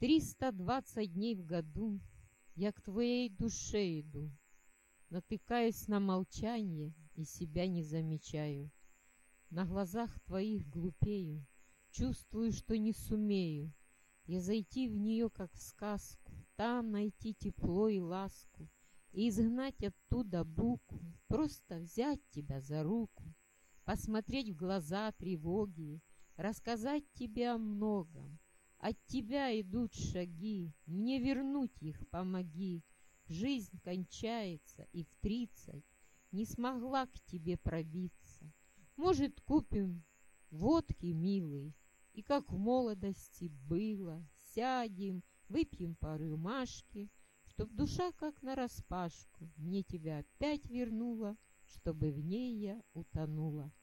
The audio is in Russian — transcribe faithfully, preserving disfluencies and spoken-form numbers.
Триста двадцать дней в году я к твоей душе иду, натыкаюсь на молчание и себя не замечаю. На глазах твоих глупею, чувствую, что не сумею я зайти в нее, как в сказку, там найти тепло и ласку, и изгнать оттуда буку, просто взять тебя за руку, посмотреть в глаза тревоги, рассказать тебе о многом. От тебя идут шаги, мне вернуть их помоги. Жизнь кончается, и в тридцать не смогла к тебе пробиться. Может, купим водки, милый, и как в молодости было, сядем, выпьем по рюмашке, чтоб душа как нараспашку мне тебя опять вернула, чтобы в ней я утонула.